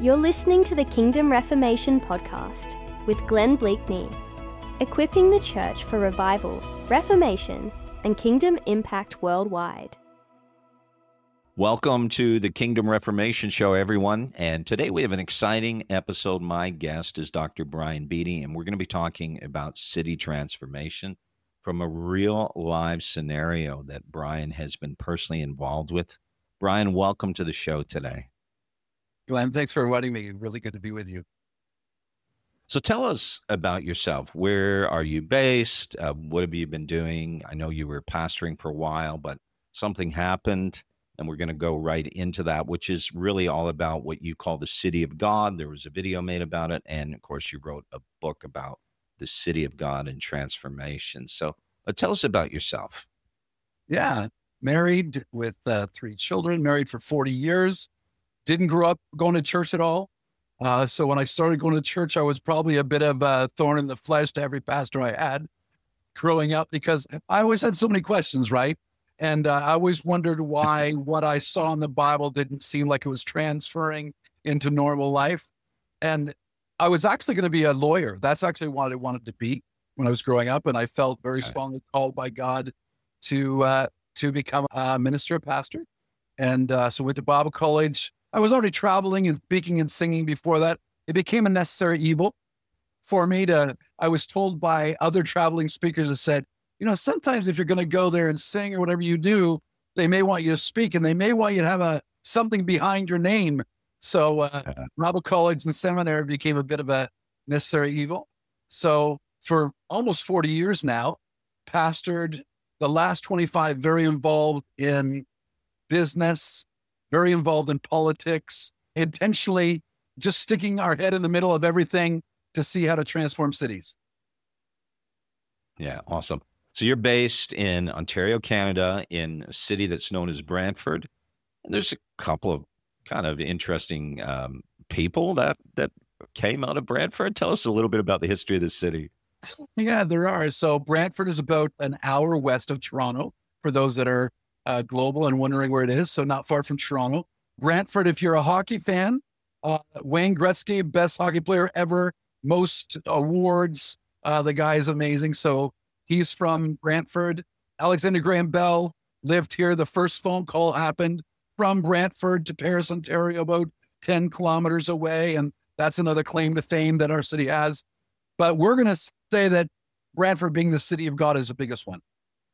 You're listening to the Kingdom Reformation podcast with Glenn Bleakney, equipping the church for revival, reformation, and kingdom impact worldwide. Welcome to the Kingdom Reformation Show, everyone. And today we have an exciting episode. My guest is Dr. Brian Beatty, and we're going to be talking about city transformation from a real live scenario that Brian has been personally involved with. Brian, welcome to the show today. Glenn, thanks for inviting me. Really good to be with you. So tell us about yourself. Where are you based? What have you been doing? I know you were pastoring for a while, but something happened, and we're going to go right into that, which is really all about what you call the city of God. There was a video made about it, and of course, you wrote a book about the city of God and transformation. So tell us about yourself. Yeah, married with 3 children, married for 40 years. Didn't grow up going to church at all. So when I started going to church, I was probably a bit of a thorn in the flesh to every pastor I had growing up, because I always had so many questions, right? And I always wondered why what I saw in the Bible didn't seem like it was transferring into normal life. And I was actually going to be a lawyer. That's actually what I wanted to be when I was growing up. And I felt very strongly called by God to become a minister, a pastor. And so went to Bible college. I was already traveling and speaking and singing before that. It became a necessary evil for me I was told by other traveling speakers that said, sometimes if you're going to go there and sing or whatever you do, they may want you to speak and they may want you to have something behind your name. So Bible college and seminary became a bit of a necessary evil. So for almost 40 years now, pastored, the last 25 very involved in business, very involved in politics, intentionally just sticking our head in the middle of everything to see how to transform cities. Yeah, awesome. So you're based in Ontario, Canada, in a city that's known as Brantford. And there's a couple of kind of interesting people that came out of Brantford. Tell us a little bit about the history of the city. Yeah, there are. So Brantford is about an hour west of Toronto, for those that are global and wondering where it is. So not far from Toronto. Brantford, if you're a hockey fan, Wayne Gretzky, best hockey player ever, most awards. The guy is amazing. So he's from Brantford. Alexander Graham Bell lived here. The first phone call happened from Brantford to Paris, Ontario, about 10 kilometers away. And that's another claim to fame that our city has. But we're going to say that Brantford, being the city of God, is the biggest one.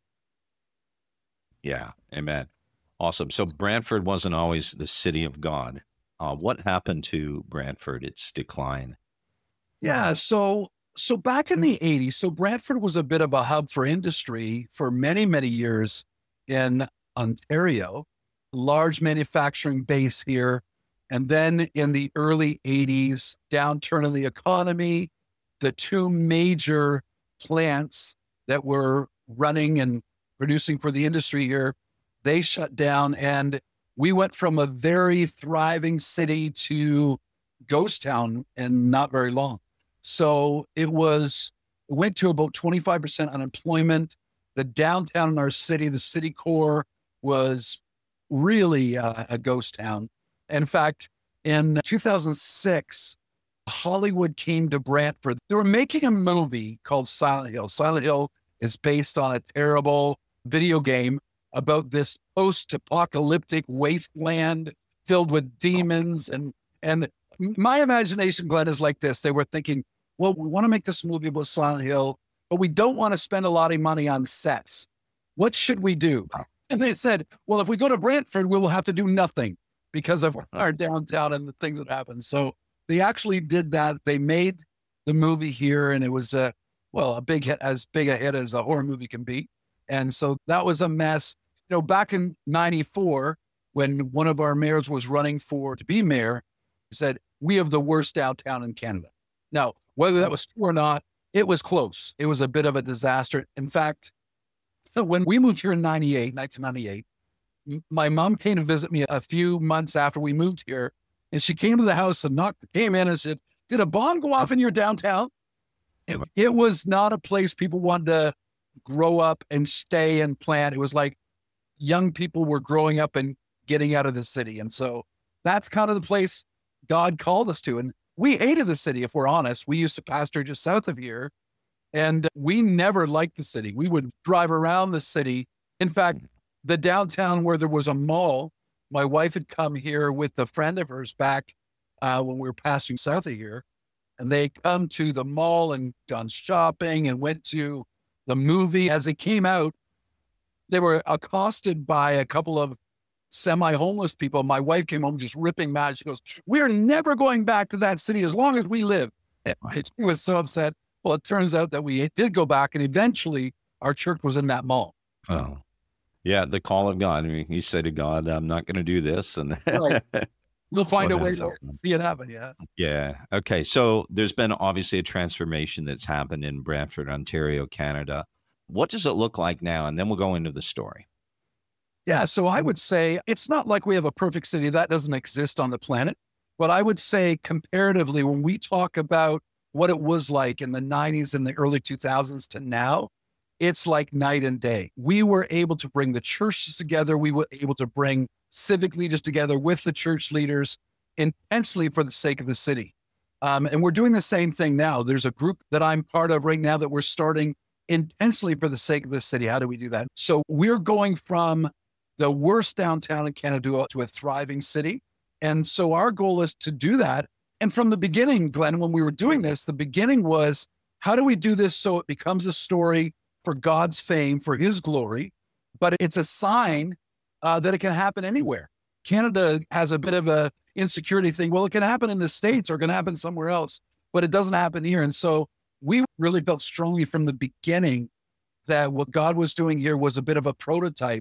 Yeah, amen. Awesome. So Brantford wasn't always the city of God. What happened to Brantford, its decline? Yeah, so back in the 80s, so Brantford was a bit of a hub for industry for many, many years in Ontario, large manufacturing base here. And then in the early 80s, downturn in the economy, the 2 major plants that were running and producing for the industry here, they shut down, and we went from a very thriving city to ghost town in not very long. So it went to about 25% unemployment. The downtown in our city, the city core, was really a ghost town. In fact, in 2006, Hollywood came to Brantford. They were making a movie called Silent Hill. Silent Hill is based on a terrible video game about this post-apocalyptic wasteland filled with demons. And my imagination, Glenn, is like this. They were thinking, well, we want to make this movie about Silent Hill, but we don't want to spend a lot of money on sets. What should we do? And they said, well, if we go to Brantford, we will have to do nothing because of our downtown and the things that happen. So they actually did that. They made the movie here, and it was a big hit, as big a hit as a horror movie can be. And so that was a mess. Back in 94, when one of our mayors was running to be mayor, he said, we have the worst downtown in Canada. Now, whether that was true or not, it was close. It was a bit of a disaster. In fact, so when we moved here in 1998, my mom came to visit me a few months after we moved here, and she came to the house and came in and said, did a bomb go off in your downtown? It was not a place people wanted to grow up and stay and plant. It was like young people were growing up and getting out of the city. And so that's kind of the place God called us to. And we hated the city, if we're honest. We used to pastor just south of here, and we never liked the city. We would drive around the city. In fact, the downtown where there was a mall, my wife had come here with a friend of hers back when we were passing south of here. And they come to the mall and done shopping and went to the movie. As it came out, they were accosted by a couple of semi-homeless people. My wife came home just ripping mad. She goes, "We're never going back to that city as long as we live." She was so upset. Well, it turns out that we did go back, and eventually our church was in that mall. Oh, yeah. The call of God. I mean, you say to God, "I'm not going to do this." And right. We'll find a way to see it happen. Yeah. Yeah. Okay. So there's been obviously a transformation that's happened in Brantford, Ontario, Canada. What does it look like now? And then we'll go into the story. Yeah. So I would say it's not like we have a perfect city. That doesn't exist on the planet. But I would say comparatively, when we talk about what it was like in the 90s and the early 2000s to now, it's like night and day. We were able to bring the churches together. We were able to bring civic leaders together with the church leaders intensely for the sake of the city. And we're doing the same thing now. There's a group that I'm part of right now that we're starting intensely for the sake of the city. How do we do that? So we're going from the worst downtown in Canada to a thriving city. And so our goal is to do that. And from the beginning, Glenn, when we were doing this, the beginning was, how do we do this so it becomes a story for God's fame, for his glory, but it's a sign that it can happen anywhere. Canada has a bit of a insecurity thing. Well, it can happen in the States or it can happen somewhere else, but it doesn't happen here. And so we really felt strongly from the beginning that what God was doing here was a bit of a prototype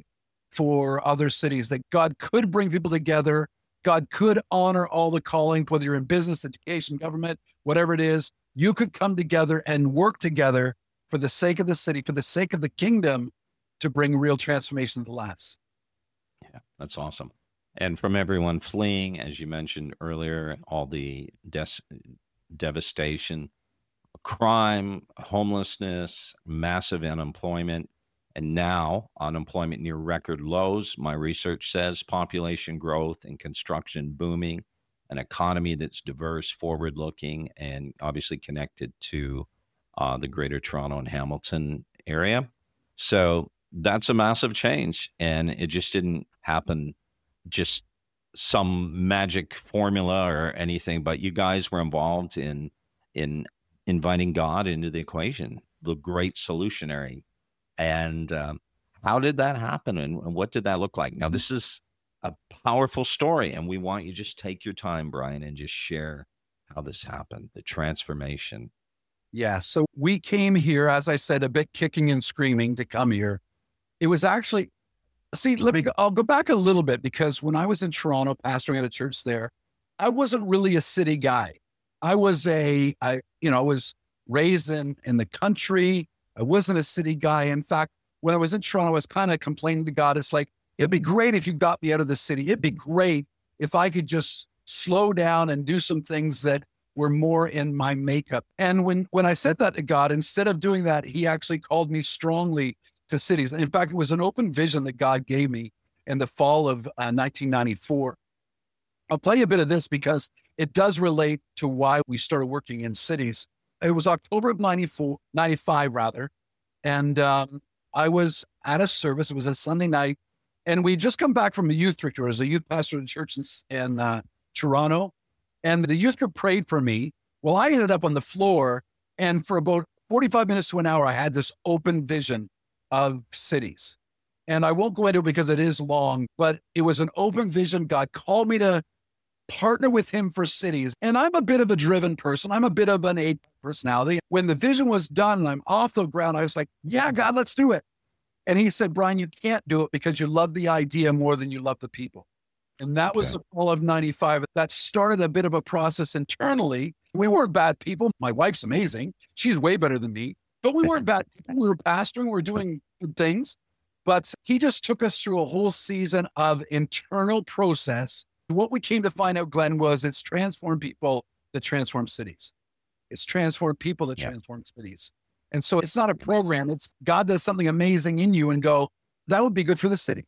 for other cities, that God could bring people together. God could honor all the calling, whether you're in business, education, government, whatever it is, you could come together and work together for the sake of the city, for the sake of the kingdom, to bring real transformation to the last. Yeah, that's awesome. And from everyone fleeing, as you mentioned earlier, all the devastation, crime, homelessness, massive unemployment, and now unemployment near record lows. My research says population growth and construction booming, an economy that's diverse, forward-looking, and obviously connected to the Greater Toronto and Hamilton area. So that's a massive change, and it just didn't happen just some magic formula or anything, but you guys were involved in inviting God into the equation, the great solutionary. And how did that happen, and what did that look like? Now, this is a powerful story, and we want you to just take your time, Brian, and just share how this happened, the transformation. Yeah. So we came here, as I said, a bit kicking and screaming to come here. It was actually, I'll go back a little bit, because when I was in Toronto pastoring at a church there, I wasn't really a city guy. I was I was raised in the country. I wasn't a city guy. In fact, when I was in Toronto, I was kind of complaining to God. It's like, it'd be great if you got me out of the city. It'd be great if I could just slow down and do some things that were more in my makeup. And when I said that to God, instead of doing that, he actually called me strongly to cities. In fact, it was an open vision that God gave me in the fall of 1994. I'll tell you a bit of this because it does relate to why we started working in cities. It was October of 95 rather. And I was at a service. It was a Sunday night. And we just come back from a youth trip. I was a youth pastor at a church in Toronto. And the youth group prayed for me. Well, I ended up on the floor. And for about 45 minutes to an hour, I had this open vision of cities. And I won't go into it because it is long, but it was an open vision. God called me to partner with him for cities. And I'm a bit of a driven person. I'm a bit of an A personality. When the vision was done and I'm off the ground, I was like, yeah, God, let's do it. And he said, Brian, you can't do it because you love the idea more than you love the people. And that was the fall of 95. That started a bit of a process internally. We weren't bad people. My wife's amazing. She's way better than me. But we weren't bad people. We were pastoring. We were doing good things. But he just took us through a whole season of internal process. What we came to find out, Glenn, was it's transform people that transform cities. It's transform people that transform cities. And so it's not a program. It's God does something amazing in you and go, that would be good for the city.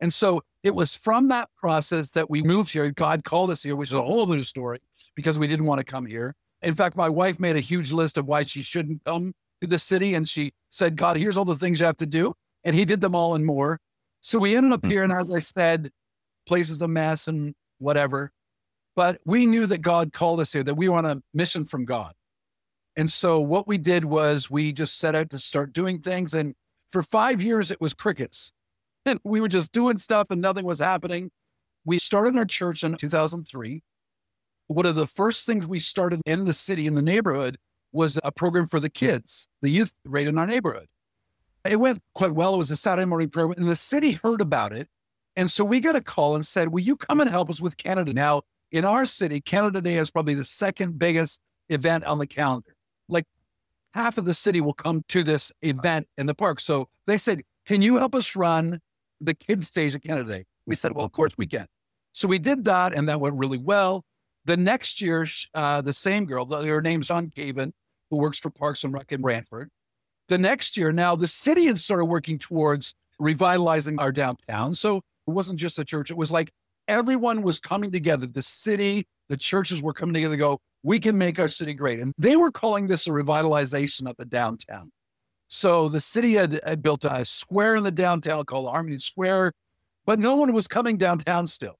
And so it was from that process that we moved here. God called us here, which is a whole other story because we didn't want to come here. In fact, my wife made a huge list of why she shouldn't come to the city. And she said, God, here's all the things you have to do. And he did them all and more. So we ended up here. And as I said, place is a mess and whatever. But we knew that God called us here, that we were on a mission from God. And so what we did was we just set out to start doing things. And for 5 years, it was crickets. And we were just doing stuff and nothing was happening. We started our church in 2003. One of the first things we started in the city, in the neighborhood, was a program for the kids, the youth right in our neighborhood. It went quite well. It was a Saturday morning program, and the city heard about it. And so we got a call and said, will you come and help us with Canada? Now, in our city, Canada Day is probably the second biggest event on the calendar. Like half of the city will come to this event in the park. So they said, can you help us run the kids stage at Canada Day? We said, well, of course we can. So we did that, and that went really well. The next year, the same girl, her name's Sean Caven, who works for Parks and Rec in Brantford. The next year, now the city had started working towards revitalizing our downtown. So it wasn't just a church. It was like everyone was coming together. The city, the churches were coming together to go, we can make our city great. And they were calling this a revitalization of the downtown. So the city had built a square in the downtown called Harmony Square, but no one was coming downtown still.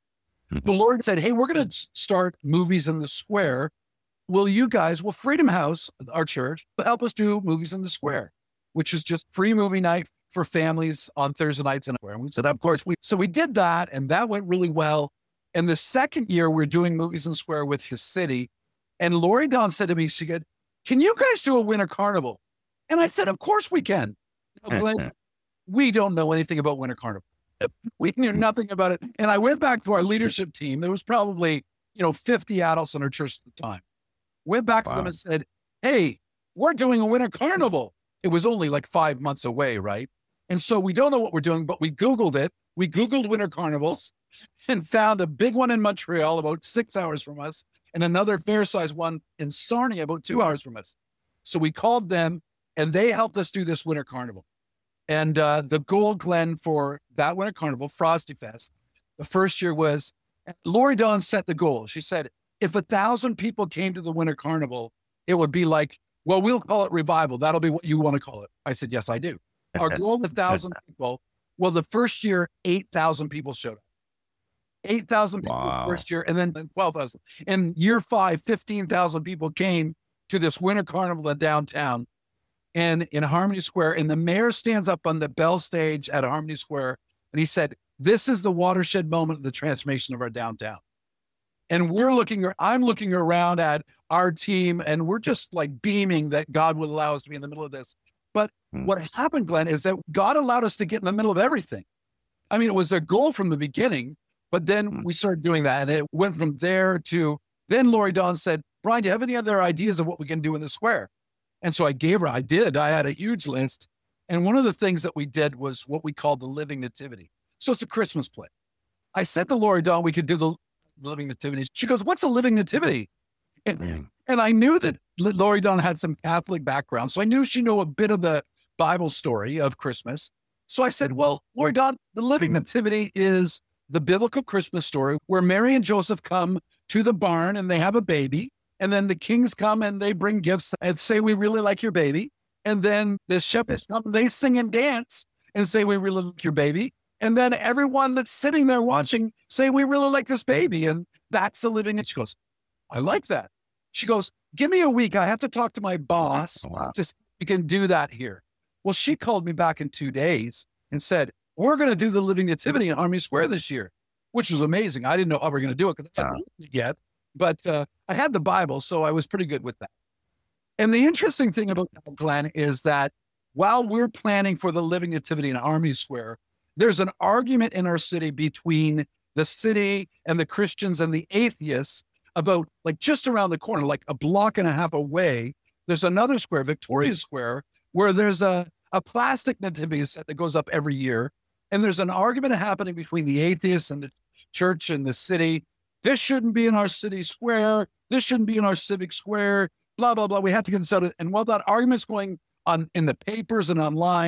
The Lord said, hey, we're going to start movies in the square. Will you guys, Freedom House, our church, help us do movies in the square, which is just free movie night for families on Thursday nights. And we said, of course. So we did that, and that went really well. And the second year, we're doing movies in the square with his city. And Lori Dawn said to me, she said, can you guys do a winter carnival? And I said, of course we can. Glenn, we don't know anything about winter carnival. We knew nothing about it. And I went back to our leadership team. There was probably, 50 adults in our church at the time. Went back to them and said, hey, we're doing a winter carnival. It was only like 5 months away, right? And so we don't know what we're doing, but we Googled it. We Googled winter carnivals and found a big one in Montreal about 6 hours from us and another fair-sized one in Sarnia about 2 hours from us. So we called them, and they helped us do this winter carnival. And the goal, Glenn, for that winter carnival, Frosty Fest, the first year was, Lori Dawn set the goal. She said, if 1,000 people came to the winter carnival, it would be like, well, we'll call it revival. That'll be what you want to call it. I said, yes, I do. Our goal, 1,000 people. Well, the first year, 8,000 people showed up. 8,000 people first year, and then 12,000. In year 5, 15,000 people came to this winter carnival in downtown. And in Harmony Square, and the mayor stands up on the Bell stage at Harmony Square, and he said, this is the watershed moment of the transformation of our downtown. And I'm looking around at our team, and we're just like beaming that God would allow us to be in the middle of this. But what happened, Glenn, is that God allowed us to get in the middle of everything. I mean, it was a goal from the beginning, but then we started doing that, and it went from there to, then Lori Dawn said, Brian, do you have any other ideas of what we can do in the square? And so I had a huge list. And one of the things that we did was what we called the Living Nativity. So it's a Christmas play. I said to Lori Dawn, we could do the Living Nativity. She goes, what's a Living Nativity? And I knew that Lori Dawn had some Catholic background. So I knew she knew a bit of the Bible story of Christmas. So I said, well, Lori Dawn, the Living Nativity is the biblical Christmas story where Mary and Joseph come to the barn and they have a baby. And then the kings come and they bring gifts and say, we really like your baby. And then the shepherds come, they sing and dance and say, we really like your baby. And then everyone that's sitting there watching say, we really like this baby. And that's the living. And she goes, I like that. She goes, give me a week. I have to talk to my boss. Just we can do that here. Well, she called me back in 2 days and said, we're going to do the Living Nativity in Harmony Square this year, which was amazing. I didn't know how we were going to do it because I hadn't read it yet. But I had the Bible, so I was pretty good with that. And the interesting thing about that, Glenn, is that while we're planning for the Living Nativity in Harmony Square, there's an argument in our city between the city and the Christians and the atheists about, like, just around the corner, like a block and a half away, there's another square, Victoria Square, where there's a plastic nativity set that goes up every year. And there's an argument happening between the atheists and the church and the city. This shouldn't be in our city square. This shouldn't be in our civic square, blah, blah, blah. We have to consult it. And while that argument's going on in the papers and online,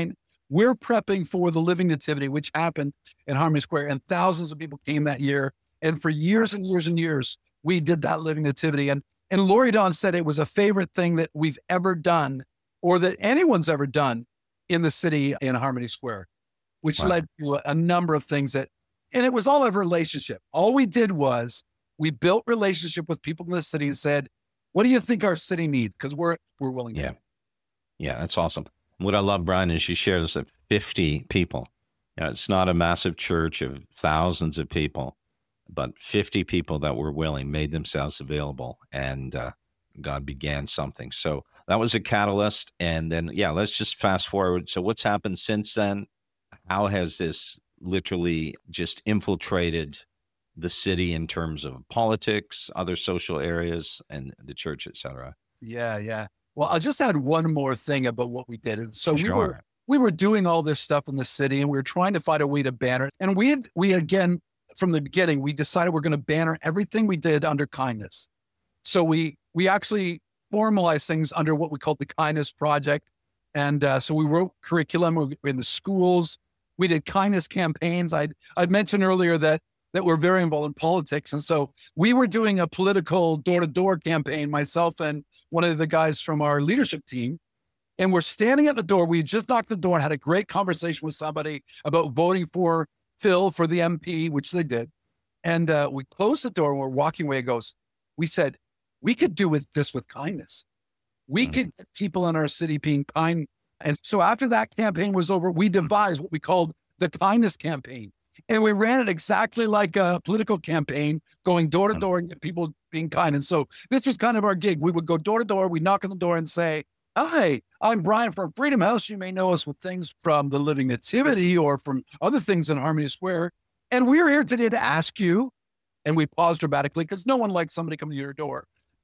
we're prepping for the Living Nativity, which happened in Harmony Square, and thousands of people came that year. And for years and years and years, we did that Living Nativity. And Lori Dawn said it was a favorite thing that we've ever done, or that anyone's ever done in the city in Harmony Square, which led to a number of things and it was all a relationship. All we did was we built relationship with people in the city and said, what do you think our city needs? Because we're willing to. Yeah, that's awesome. What I love, Brian, is she shares that 50 people. It's not a massive church of thousands of people, but 50 people that were willing made themselves available, and God began something. So that was a catalyst. And then, let's just fast forward. So what's happened since then? How has this literally just infiltrated the city in terms of politics, other social areas, and the church, et cetera? Yeah. Well, I'll just add one more thing about what we did. And so Sure. we were doing all this stuff in the city, and we were trying to find a way to banner it. And we again, from the beginning, we decided we're going to banner everything we did under kindness. So we actually formalized things under what we called the Kindness Project. And so we wrote curriculum in the schools. We did kindness campaigns. I'd mentioned earlier that we're very involved in politics. And so we were doing a political door-to-door campaign, myself and one of the guys from our leadership team. And we're standing at the door. We just knocked the door and had a great conversation with somebody about voting for Phil for the MP, which they did. And we closed the door and we're walking away. We said, we could do this with kindness. We could get people in our city being kind. And so after that campaign was over, we devised what we called the Kindness Campaign. And we ran it exactly like a political campaign, going door to door and get people being kind. And so this was kind of our gig. We would go door to door. We'd knock on the door and say, hi, I'm Brian from Freedom House. You may know us with things from the Living Nativity or from other things in Harmony Square. And we're here today to ask you, and we paused dramatically because no one likes somebody coming to your door.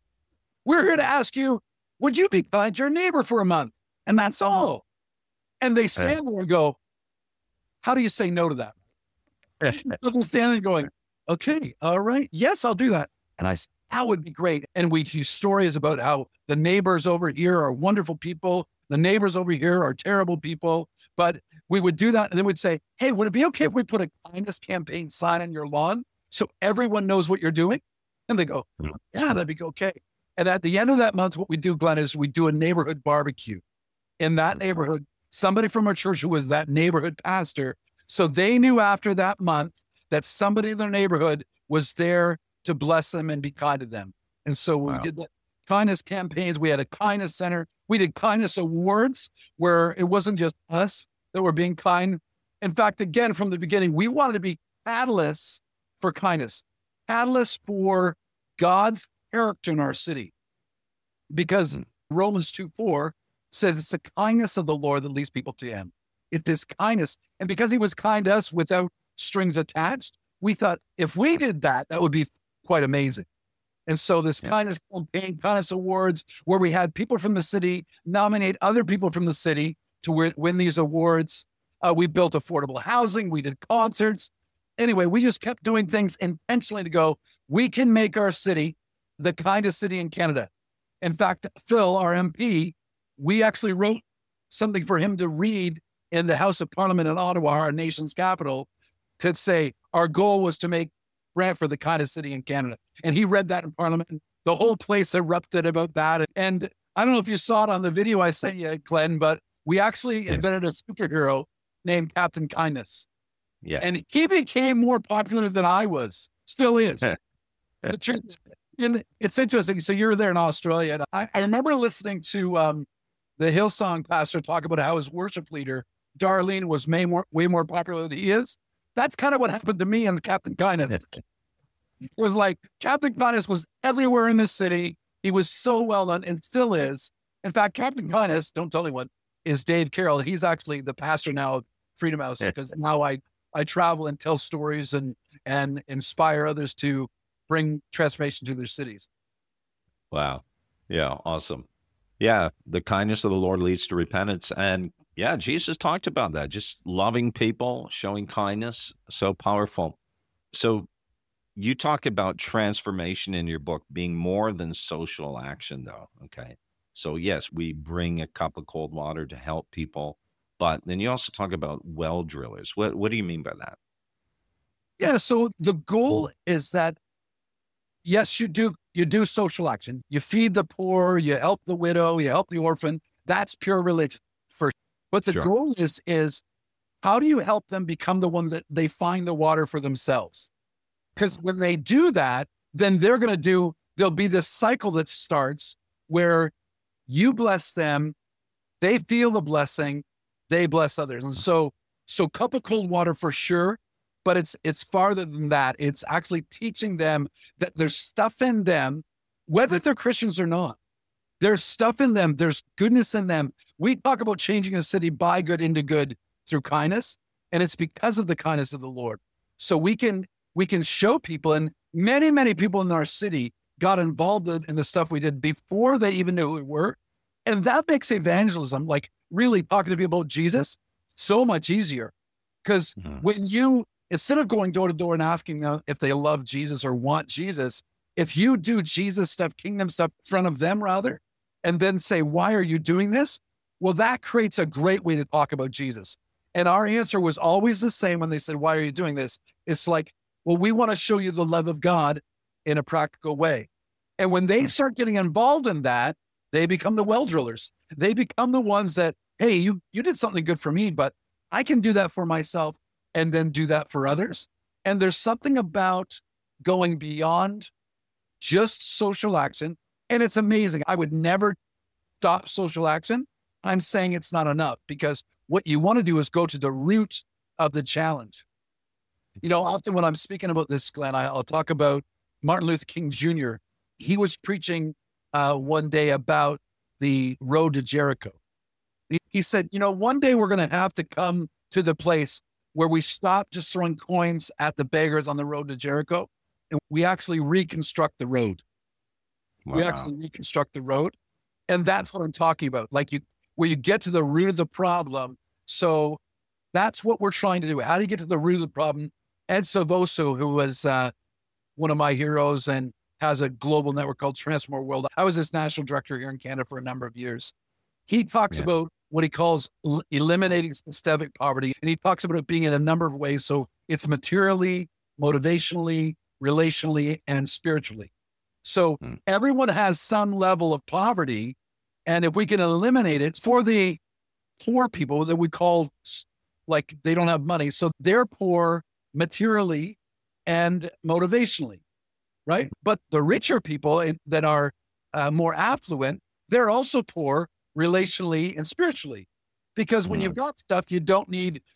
We're here to ask you, would you be kind to your neighbor for a month? And that's all. And they stand there and go, how do you say no to that? So they're standing going, okay, all right. Yes, I'll do that. And I said, that would be great. And we use stories about how the neighbors over here are wonderful people. The neighbors over here are terrible people. But we would do that. And then we'd say, hey, would it be okay if we put a kindness campaign sign on your lawn so everyone knows what you're doing? And they go, yeah, that'd be okay. And at the end of that month, what we do, Glenn, is we do a neighborhood barbecue. In that neighborhood, somebody from our church who was that neighborhood pastor. So they knew after that month that somebody in their neighborhood was there to bless them and be kind to them. And so we did that kindness campaigns. We had a kindness center. We did kindness awards where it wasn't just us that were being kind. In fact, again, from the beginning, we wanted to be catalysts for kindness, catalysts for God's character in our city. Because Romans 2:4 says it's the kindness of the Lord that leads people to him. It's this kindness. And because he was kind to us without strings attached, we thought if we did that, that would be quite amazing. And so this kindness campaign, kindness awards, where we had people from the city nominate other people from the city to win these awards. We built affordable housing. We did concerts. Anyway, we just kept doing things intentionally to go, we can make our city the kindest city in Canada. In fact, Phil, our MP, we actually wrote something for him to read in the House of Parliament in Ottawa, our nation's capital, to say our goal was to make Brantford the kindest city in Canada. And he read that in Parliament. The whole place erupted about that. And I don't know if you saw it on the video I sent you, Glenn, but we actually invented a superhero named Captain Kindness. Yeah. And he became more popular than I was. Still is. And it's interesting. So you're there in Australia. And I remember listening to the Hillsong pastor talk about how his worship leader, Darlene, was way more popular than he is. That's kind of what happened to me and Captain Kindness. It was like Captain Kindness was everywhere in the city. He was so well known and still is. In fact, Captain Kindness, don't tell anyone, is Dave Carroll. He's actually the pastor now of Freedom House because now I travel and tell stories and inspire others to bring transformation to their cities. Wow. Yeah. Awesome. Yeah. The kindness of the Lord leads to repentance. And yeah, Jesus talked about that. Just loving people, showing kindness. So powerful. So you talk about transformation in your book being more than social action though. Okay. So yes, we bring a cup of cold water to help people but then you also talk about well drillers. What do you mean by that? Yeah. So the goal is that, yes, you do social action. You feed the poor, you help the widow, you help the orphan. That's pure religion first. But the Sure. goal is how do you help them become the one that they find the water for themselves? Because when they do that, then there'll be this cycle that starts where you bless them, they feel the blessing, they bless others. And so cup of cold water for sure, but it's farther than that. It's actually teaching them that there's stuff in them, whether they're Christians or not. There's stuff in them. There's goodness in them. We talk about changing a city by good into good through kindness, and it's because of the kindness of the Lord. So we can show people, and many people in our city got involved in the stuff we did before they even knew who we were. And that makes evangelism, like really talking to people about Jesus, so much easier. Because when you, instead of going door to door and asking them if they love Jesus or want Jesus, if you do Jesus stuff, kingdom stuff in front of them rather, and then say, why are you doing this? Well, that creates a great way to talk about Jesus. And our answer was always the same when they said, why are you doing this? It's like, well, we want to show you the love of God in a practical way. And when they start getting involved in that, they become the well drillers. They become the ones that, hey, you did something good for me, but I can do that for myself and then do that for others. And there's something about going beyond just social action. And it's amazing. I would never stop social action. I'm saying it's not enough, because what you want to do is go to the root of the challenge. Often when I'm speaking about this, Glenn, I'll talk about Martin Luther King Jr. He was preaching one day about the road to Jericho. He said, one day we're going to have to come to the place where we stop just throwing coins at the beggars on the road to Jericho, and we actually reconstruct the road. Wow. We actually reconstruct the road. And that's what I'm talking about. Where you get to the root of the problem. So that's what we're trying to do. How do you get to the root of the problem? Ed Silvoso, who was one of my heroes and has a global network called Transform Our World. I was his national director here in Canada for a number of years. He talks about what he calls eliminating systemic poverty. And he talks about it being in a number of ways. So it's materially, motivationally, relationally, and spiritually. So everyone has some level of poverty. And if we can eliminate it for the poor people that we call, like, they don't have money. So they're poor materially and motivationally, right? But the richer people that are more affluent, they're also poor relationally and spiritually. Because when you've got stuff, you don't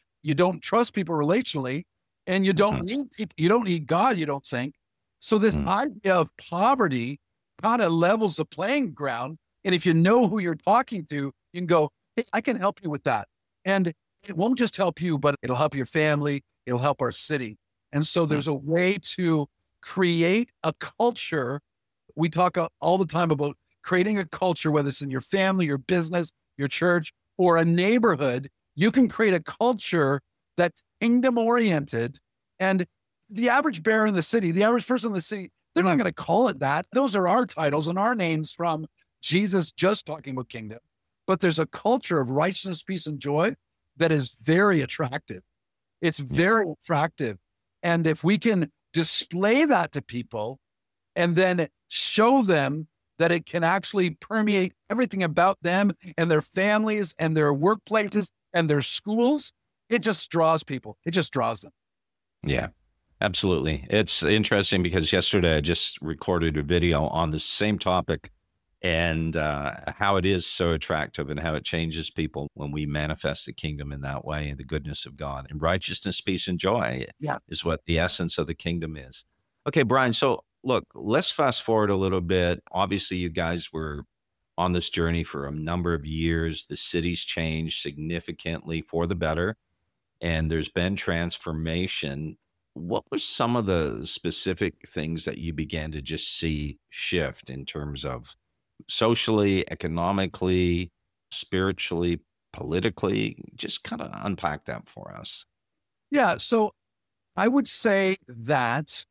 trust people relationally, and you don't need people, you don't need God, you don't think. So this idea of poverty kind of levels the playing ground. And if you know who you're talking to, you can go, hey, I can help you with that. And it won't just help you, but it'll help your family. It'll help our city. And so there's a way to create a culture. We talk all the time about creating a culture, whether it's in your family, your business, your church, or a neighborhood. You can create a culture that's kingdom oriented. And the average bear in the city, the average person in the city, they're not going to call it that. Those are our titles and our names from Jesus just talking about kingdom. But there's a culture of righteousness, peace, and joy that is very attractive. It's very attractive. And if we can display that to people and then show them that it can actually permeate everything about them and their families and their workplaces and their schools, it just draws people. It just draws them. Yeah, absolutely. It's interesting because yesterday I just recorded a video on the same topic and how it is so attractive and how it changes people when we manifest the kingdom in that way, and the goodness of God and righteousness, peace, and joy is what the essence of the kingdom is. Okay, Brian, so look, let's fast forward a little bit. Obviously, you guys were on this journey for a number of years. The city's changed significantly for the better, and there's been transformation. What were some of the specific things that you began to just see shift in terms of socially, economically, spiritually, politically? Just kind of unpack that for us. Yeah. So I would say that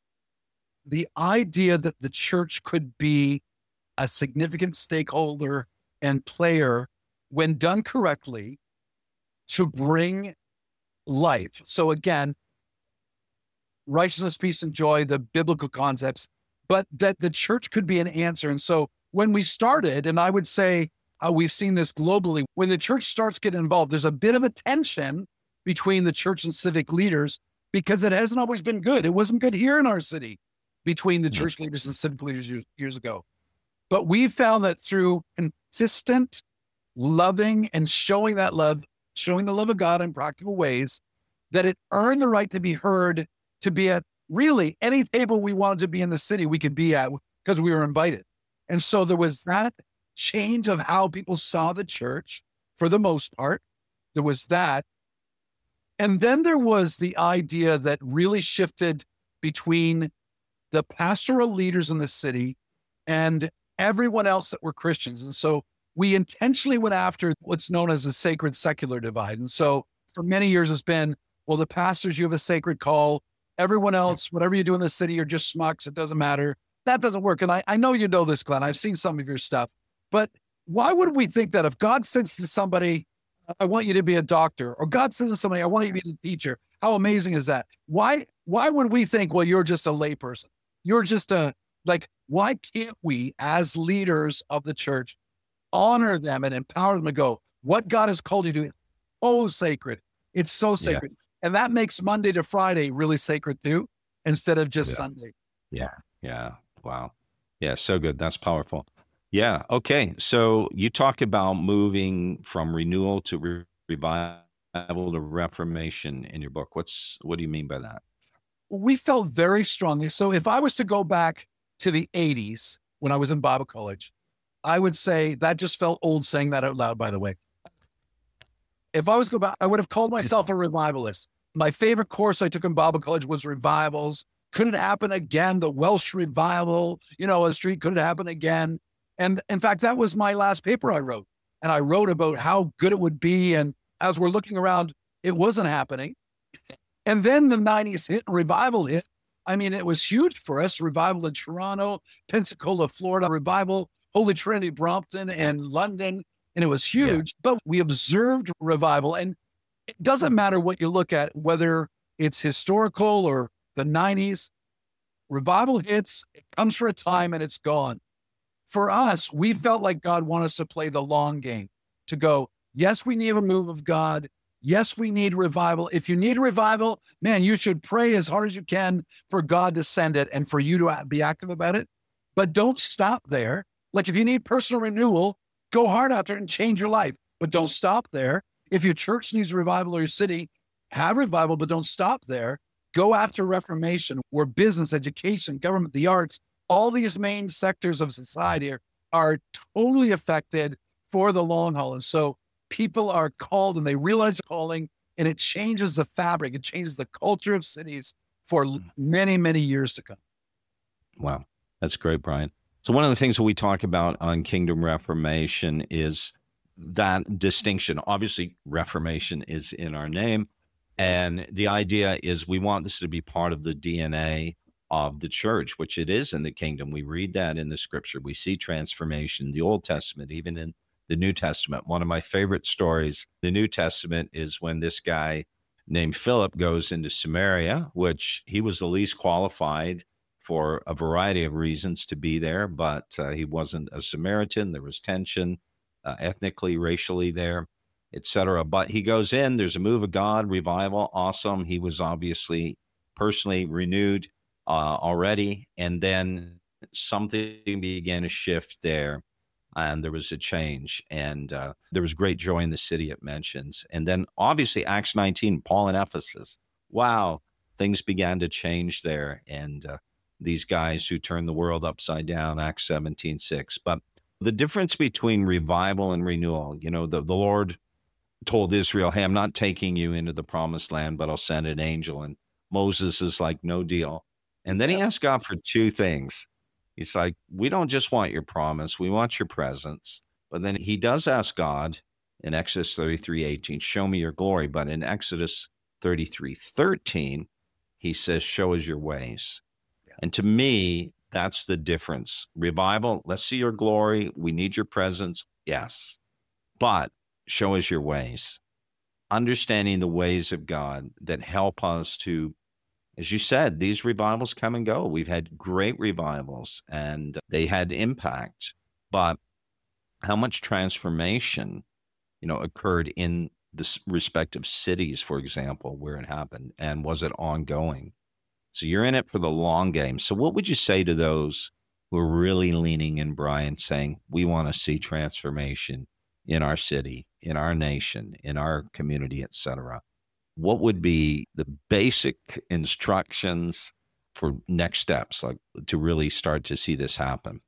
the idea that the church could be a significant stakeholder and player when done correctly to bring life. So again, righteousness, peace, and joy, the biblical concepts, but that the church could be an answer. And so when we started, and I would say we've seen this globally, when the church starts getting involved, there's a bit of a tension between the church and civic leaders because it hasn't always been good. It wasn't good here in our city between the church leaders and civic leaders years ago. But we found that through consistent loving and showing that love, showing the love of God in practical ways, that it earned the right to be heard, to be at really any table we wanted to be in the city, we could be at because we were invited. And so there was that change of how people saw the church for the most part. There was that. And then there was the idea that really shifted between the pastoral leaders in the city and everyone else that were Christians. And so we intentionally went after what's known as a sacred secular divide. And so for many years it's been, well, the pastors, you have a sacred call. Everyone else, whatever you do in the city, you're just schmucks. It doesn't matter. That doesn't work. And I know you know this, Glenn. I've seen some of your stuff. But why would we think that if God says to somebody, I want you to be a doctor, or God says to somebody, I want you to be a teacher, how amazing is that? Why would we think, well, you're just a layperson? You're just why can't we as leaders of the church honor them and empower them to go, what God has called you to do is so sacred. It's so sacred. Yeah. And that makes Monday to Friday really sacred too, instead of just Sunday. Yeah. Yeah. Wow. Yeah. So good. That's powerful. Yeah. Okay. So you talked about moving from renewal to revival to reformation in your book. What do you mean by that? We felt very strongly. So if I was to go back to the 80s when I was in Bible college, I would say that just felt old saying that out loud, by the way. If I was to go back, I would have called myself a revivalist. My favorite course I took in Bible college was revivals. Could it happen again? The Welsh revival, a street, could it happen again? And in fact, that was my last paper I wrote. And I wrote about how good it would be. And as we're looking around, it wasn't happening. And then the 90s hit and revival hit. I mean, it was huge for us. Revival in Toronto, Pensacola, Florida, revival, Holy Trinity, Brompton, and London. And it was huge, but we observed revival. And it doesn't matter what you look at, whether it's historical or the 90s, revival hits, it comes for a time and it's gone. For us, we felt like God wanted us to play the long game, to go, yes, we need a move of God. Yes, we need revival. If you need revival, man, you should pray as hard as you can for God to send it and for you to be active about it. But don't stop there. Like if you need personal renewal, go hard out there and change your life, but don't stop there. If your church needs revival or your city, have revival, but don't stop there. Go after reformation, where business, education, government, the arts, all these main sectors of society are totally affected for the long haul. And so people are called and they realize the calling, and it changes the fabric. It changes the culture of cities for many, many years to come. Wow. That's great, Brian. So one of the things that we talk about on Kingdom Reformation is that distinction. Obviously, Reformation is in our name. And the idea is we want this to be part of the DNA of the church, which it is in the kingdom. We read that in the scripture. We see transformation in the Old Testament, even in the New Testament. One of my favorite stories, the New Testament, is when this guy named Philip goes into Samaria, which he was the least qualified for a variety of reasons to be there, but he wasn't a Samaritan. There was tension ethnically, racially there, etc. But he goes in, there's a move of God, revival, awesome. He was obviously personally renewed already. And then something began to shift there, and there was a change. And there was great joy in the city, it mentions. And then obviously Acts 19, Paul in Ephesus. Wow, things began to change there. And these guys who turned the world upside down, Acts 17:6. But the difference between revival and renewal, the Lord told Israel, hey, I'm not taking you into the promised land, but I'll send an angel. And Moses is like, no deal. And then he asked God for two things. He's like, we don't just want your promise, we want your presence. But then he does ask God in Exodus 33:18, show me your glory. But in Exodus 33:13, he says, show us your ways. Yeah. And to me, that's the difference. Revival, let's see your glory. We need your presence. Yes. But show us your ways. understanding the ways of God that help us to, as you said, these revivals come and go. We've had great revivals and they had impact, but how much transformation, occurred in the respective cities, for example, where it happened, and was it ongoing? So you're in it for the long game. So what would you say to those who are really leaning in, Brian, saying, we want to see transformation in our city, in our nation, in our community, et cetera? What would be the basic instructions for next steps, like to really start to see this happen?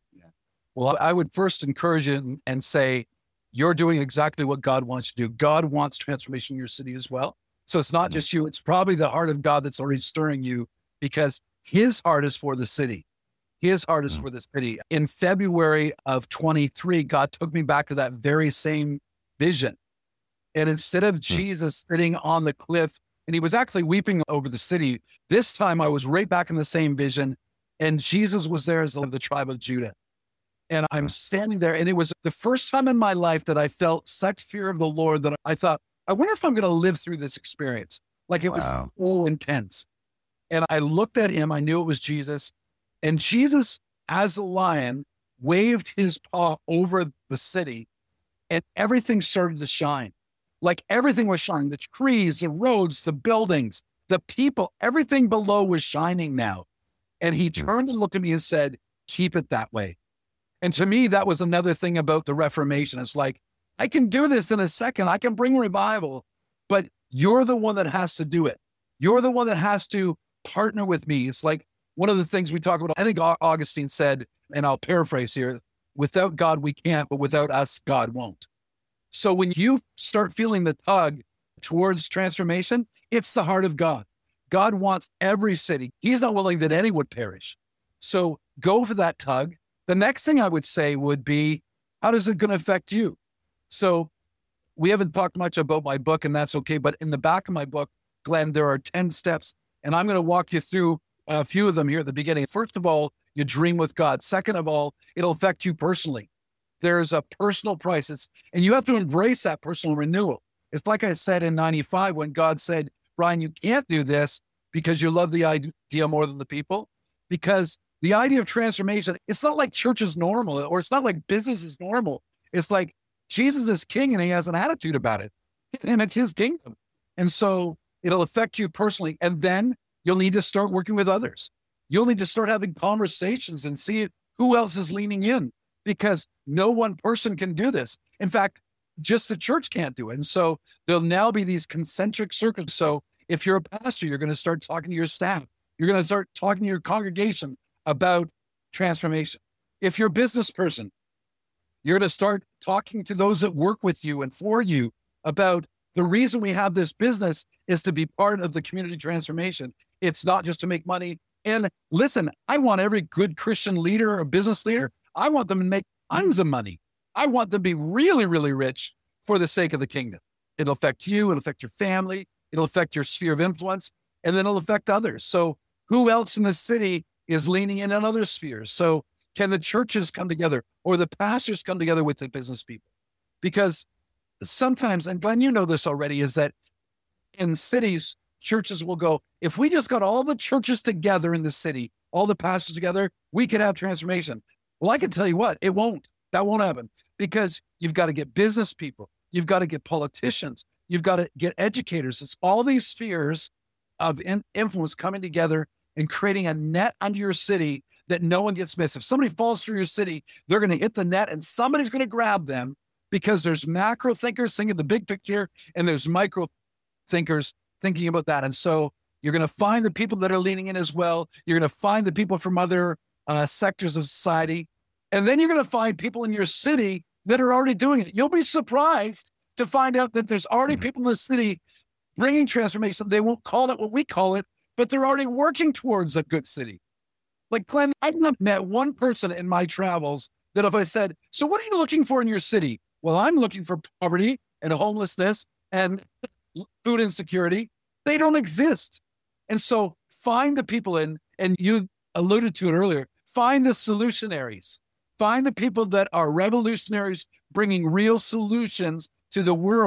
Well, I would first encourage you and say, you're doing exactly what God wants you to do. God wants transformation in your city as well. So it's not just you, it's probably the heart of God that's already stirring you, because his heart is for the city. His heart is for the city. In February of 23, God took me back to that very same vision. And instead of Jesus sitting on the cliff, and he was actually weeping over the city, this time I was right back in the same vision, and Jesus was there as the tribe of Judah. And I'm standing there, and it was the first time in my life that I felt such fear of the Lord that I thought, I wonder if I'm going to live through this experience. Like, it was so intense. And I looked at him, I knew it was Jesus, and Jesus, as a lion, waved his paw over the city, and everything started to shine. Like, everything was shining. The trees, the roads, the buildings, the people, everything below was shining now. And he turned and looked at me and said, keep it that way. And to me, that was another thing about the Reformation. It's like, I can do this in a second. I can bring revival, but you're the one that has to do it. You're the one that has to partner with me. It's like one of the things we talk about. I think Augustine said, and I'll paraphrase here, without God, we can't, but without us, God won't. So when you start feeling the tug towards transformation, it's the heart of God. God wants every city. He's not willing that any would perish. So go for that tug. The next thing I would say would be, how is it going to affect you? So we haven't talked much about my book, and that's okay. But in the back of my book, Glenn, there are 10 steps, and I'm going to walk you through a few of them here at the beginning. First of all, you dream with God. Second of all, it'll affect you personally. There's a personal price, and you have to embrace that personal renewal. It's like I said in 95, when God said, Brian, you can't do this because you love the idea more than the people. Because the idea of transformation, it's not like church is normal, or it's not like business is normal. It's like Jesus is king and he has an attitude about it, and it's his kingdom. And so it'll affect you personally. And then you'll need to start working with others. You'll need to start having conversations and see who else is leaning in, because no one person can do this. In fact, just the church can't do it. And so there'll now be these concentric circles. So if you're a pastor, you're going to start talking to your staff. You're going to start talking to your congregation about transformation. If you're a business person, you're going to start talking to those that work with you and for you about the reason we have this business is to be part of the community transformation. It's not just to make money. And listen, I want every good Christian leader or business leader, I want them to make tons of money. I want them to be really, really rich for the sake of the kingdom. It'll affect you. It'll affect your family. It'll affect your sphere of influence, and then it'll affect others. So who else in the city is leaning in on other spheres? So can the churches come together, or the pastors come together with the business people? Because sometimes, and Glenn, you know this already, is that in cities, churches will go, if we just got all the churches together in the city, all the pastors together, we could have transformation. Well, I can tell you what, it won't. That won't happen, because you've got to get business people. You've got to get politicians. You've got to get educators. It's all these spheres of influence coming together and creating a net under your city that no one gets missed. If somebody falls through your city, they're going to hit the net, and somebody's going to grab them, because there's macro thinkers thinking the big picture, and there's micro thinkers thinking about that. And so you're going to find the people that are leaning in as well. You're going to find the people from other sectors of society. And then you're going to find people in your city that are already doing it. You'll be surprised to find out that there's already people in the city bringing transformation. They won't call it what we call it, but they're already working towards a good city. Like, Glenn, I've not met one person in my travels that if I said, so what are you looking for in your city? Well, I'm looking for poverty and homelessness and food insecurity. They don't exist. And so find the people and you alluded to it earlier, find the solutionaries. Find the people that are revolutionaries, bringing real solutions to the world,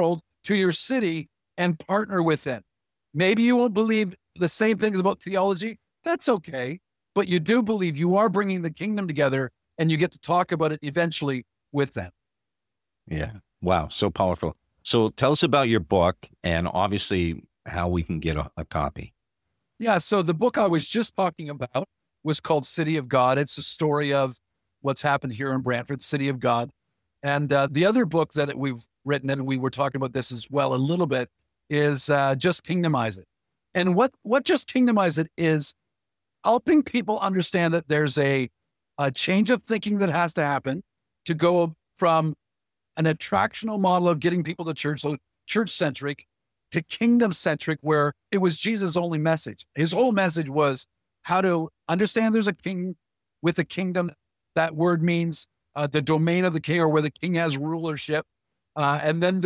to your city and partner with it. Maybe you won't believe the same things about theology. That's okay. But you do believe you are bringing the kingdom together, and you get to talk about it eventually with them. Yeah. Wow. So powerful. So tell us about your book and obviously how we can get a copy. Yeah. So the book I was just talking about was called City of God. It's a story of what's happened here in Brantford, City of God. And the other book that we've written, and we were talking about this as well a little bit, is Just Kingdomize It. And what Just Kingdomize It is helping people understand that there's a change of thinking that has to happen to go from an attractional model of getting people to church, so church-centric, to kingdom-centric, where it was Jesus' only message. His whole message was how to understand there's a king with a kingdom. That word means the domain of the king, or where the king has rulership. And then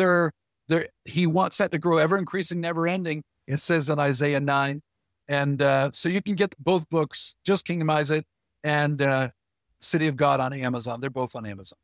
he wants that to grow, ever increasing, never ending. It says in Isaiah 9. And so you can get both books, Just Kingdomize It and City of God, on Amazon. They're both on Amazon.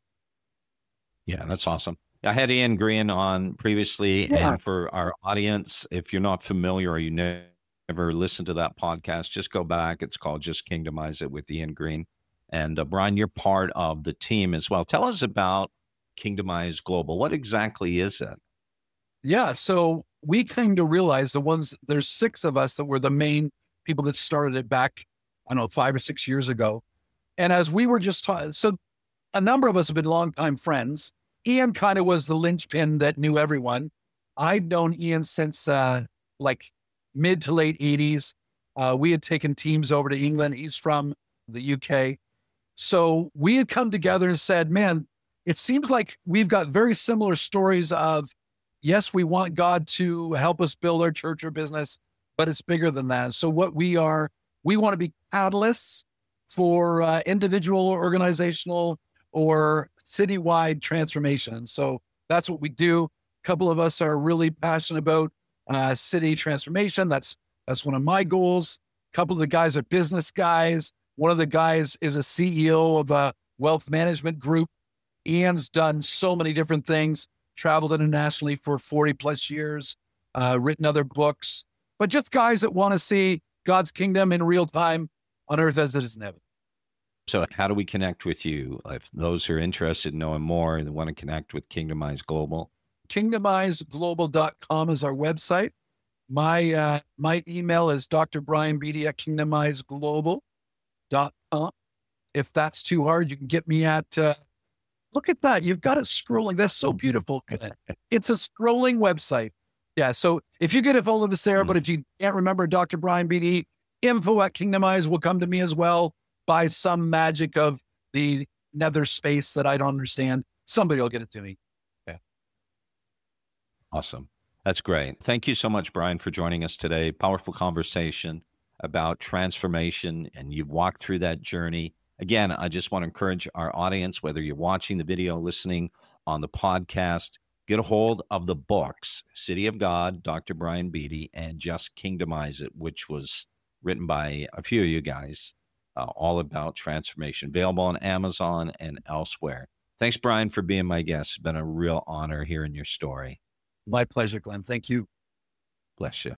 Yeah, that's awesome. I had Ian Green on previously. Yeah. And for our audience, if you're not familiar or you never listened to that podcast, just go back. It's called Just Kingdomize It with Ian Green. And Brian, you're part of the team as well. Tell us about Kingdomize Global. What exactly is it? Yeah, so we came to realize there's 6 of us that were the main people that started it back, I don't know, 5 or 6 years ago. And as we were just talking, so a number of us have been longtime friends. Ian kind of was the linchpin that knew everyone. I'd known Ian since like mid to late 80s. We had taken teams over to England. He's from the UK. So we had come together and said, man, it seems like we've got very similar stories of, yes, we want God to help us build our church or business, but it's bigger than that. So what we want to be catalysts for individual, organizational, or citywide transformation. So that's what we do. A couple of us are really passionate about city transformation. That's one of my goals. A couple of the guys are business guys. One of the guys is a CEO of a wealth management group. Ian's done so many different things, traveled internationally for 40 plus years, written other books, but just guys that want to see God's kingdom in real time on earth as it is in heaven. So how do we connect with you? If those who are interested in knowing more and want to connect with Kingdomize Global. Kingdomizeglobal.com is our website. My email is drbrianbeatty@kingdomizeglobal.com. If that's too hard, you can get me at, look at that. You've got it scrolling. That's so beautiful. It's a scrolling website. Yeah. So if you get a hold of us there, but if you can't remember Dr. Brian Beatty, info@Kingdomize will come to me as well. By some magic of the nether space that I don't understand, somebody will get it to me. Yeah. Awesome. That's great. Thank you so much, Brian, for joining us today. Powerful conversation about transformation, and you've walked through that journey. Again, I just want to encourage our audience, whether you're watching the video, listening on the podcast, get a hold of the books, City of God, Dr. Brian Beatty, and Just Kingdomize It, which was written by a few of you guys. All about transformation, available on Amazon and elsewhere. Thanks, Brian, for being my guest. It's been a real honor hearing your story. My pleasure, Glenn. Thank you. Bless you.